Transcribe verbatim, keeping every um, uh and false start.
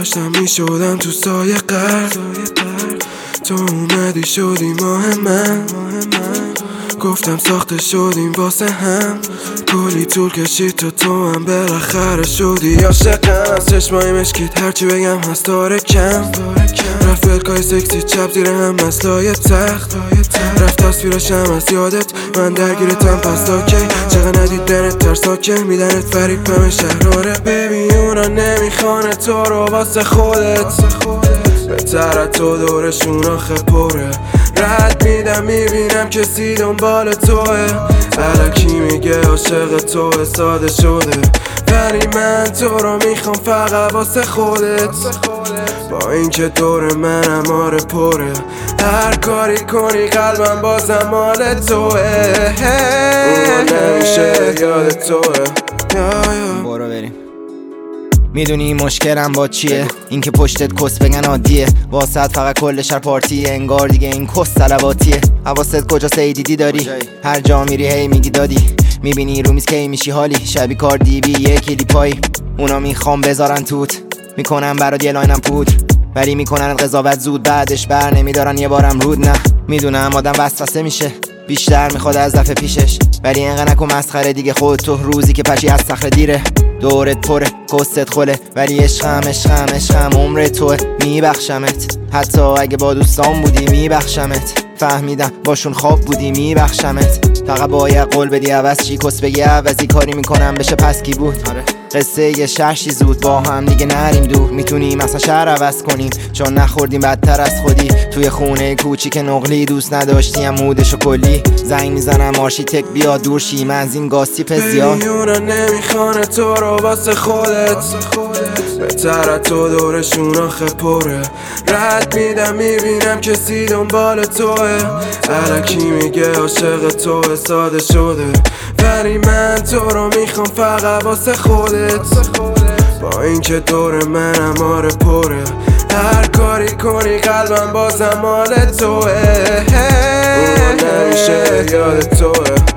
داشتم می شدم تو سایه قرد، تو اومدی شدی ماه من. گفتم ساخته شدیم واسه هم، کلی طول کشید تا تو هم بالاخره شدی عاشقم. از چشمای مشکیت هرچی بگم هست داره کم، رفت بلکای سکسی چپ زیر هم مسلای تخت، رفت تصویرشم از یادت من درگیرتم پس تا کی. چقدر ندیدنت ترساکه میدنت فریب همه شهراره. ببین اونا نمیخوانه تو رو واسه خودت، بهتر تو دورشون آخه پره. رد میدم میبینم کسی دنبال توه، الکی میگه عاشق توه ساده شده، ولی من تو رو میخوام فقط واسه خودت. با اینکه دور منم آره پره، هر کاری کنی قلبم بازم مال توه. اون نمیشه یاد توه. برو بریم. میدونی مشکلم با چیه؟ اینکه پشتت کس بگن عادیه، واسط فقط کل شهر پارتیه، انگار دیگه این کس طلباتیه. حواست کجا سیدیدی داری؟ هر جا میری هی میگی دادی، میبینی رو میز کی میشی حالی، شبی کار دیوی یه کلی پایی. اونا میخوام بذارن توت، میکنن برات یه لاینم پودر، ولی میکنن قضاوت زود، بعدش بر نمیدارن یه بارم رود. نه میدونم آدم وسوسه میشه، بیشتر میخواد از دفعه پیشش، ولی اینقدر نکن مسخره دیگه. خود تو روزی که پشی از صخره دیره، دورت پره کست خله، ولی عشقم عشقم عشقم عمر توه. میبخشمت حتی اگه با دوستان بودی، میبخشمت فهمیدم باشون خواب بودی، میبخشمت. فقط باید قول بدی عوض چی، کس بگی عوضی کاری میکنم بشه پس کی بود. قصه یه شهرشی زود با هم دیگه نریم دور، میتونیم اصلا شهر عوض کنیم چون نخوردیم بدتر از خودی. توی خونه کوچیک نقلی دوست نداشتیم مودشو کلی، زنگ میزنم آرشیتک بیا دور شیم از این گاسیپ زیاد. اونا نمیخوانه تو رو واسه خودت، بهتر تو دورشون آخه پره. رد میدم میبینم کسی دنبال توه، الکی میگه عاشق توه ساده شده، ولی من تو رو میخوام فقط واسه خودت. با اینکه دور منم آره پره، هر کاری کنی قلبم بازم مال توه. اون نمیشه یاد توه.